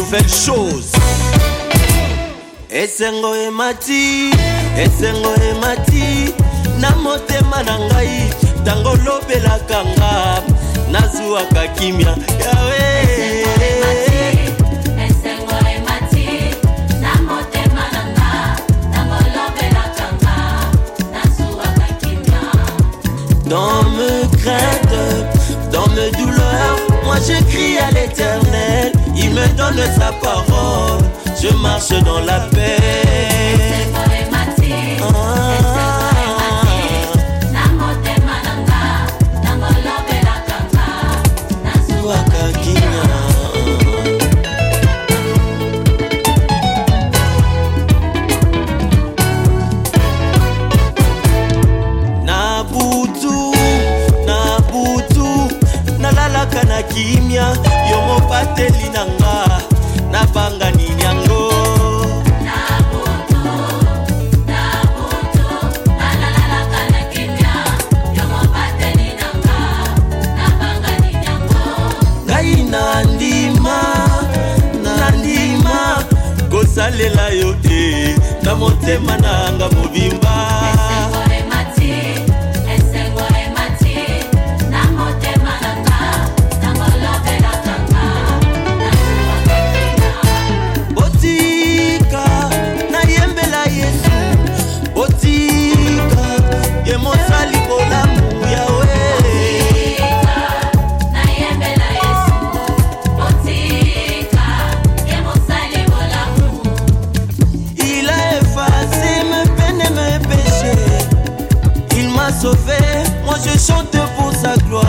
nouvelle chose. Esengo emati na motema na ngai tango lobelaka nga nazuaka kimia yawe. Esengo emati na motema na nga tango lobelaka nga nazuaka kimia. Dans mes craintes, dans mes douleurs, moi je crie à l'Éternel, il me donne sa parole, je marche dans la paix. Na kimia yomo pateli nanga na banga ninyango nabutu la kana kimia yomo pateli nanga na banga ninyango ngai nandima kosalela yo na motema nanga mobimba. Sauvé, moi je chante pour sa gloire.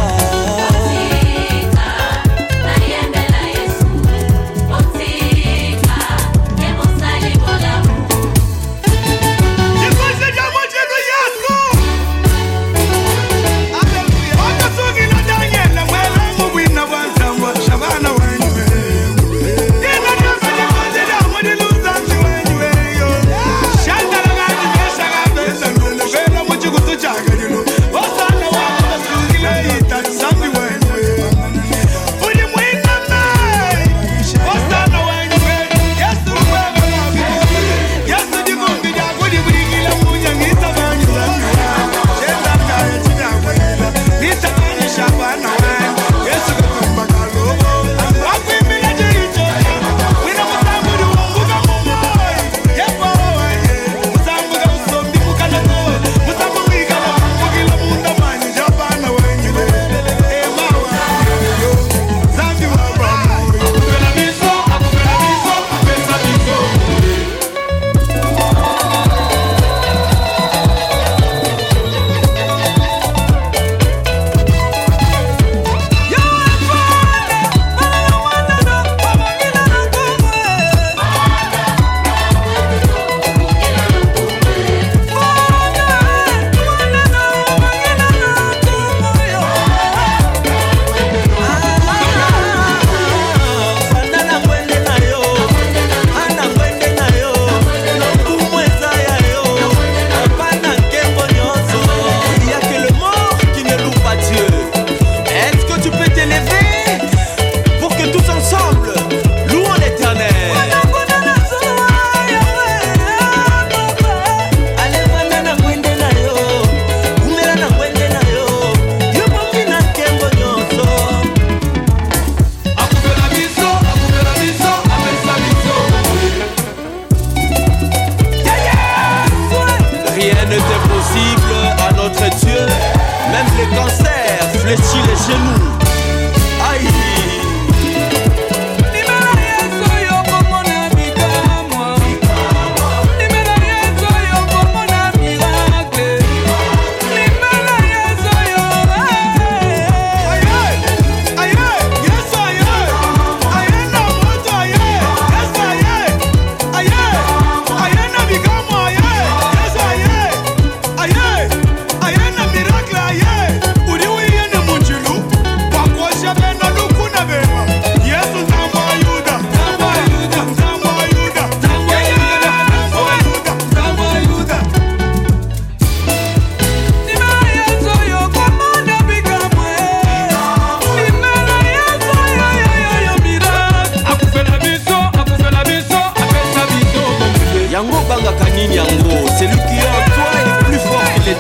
fléchit les genoux. Aïe. Miracle, yeah. Uri uri yene munjira.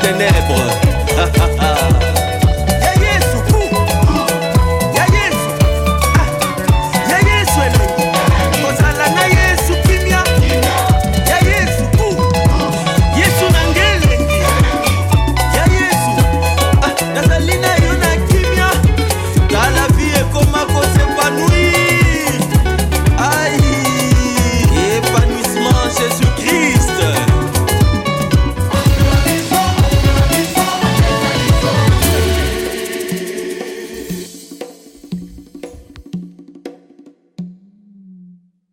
ténèbres.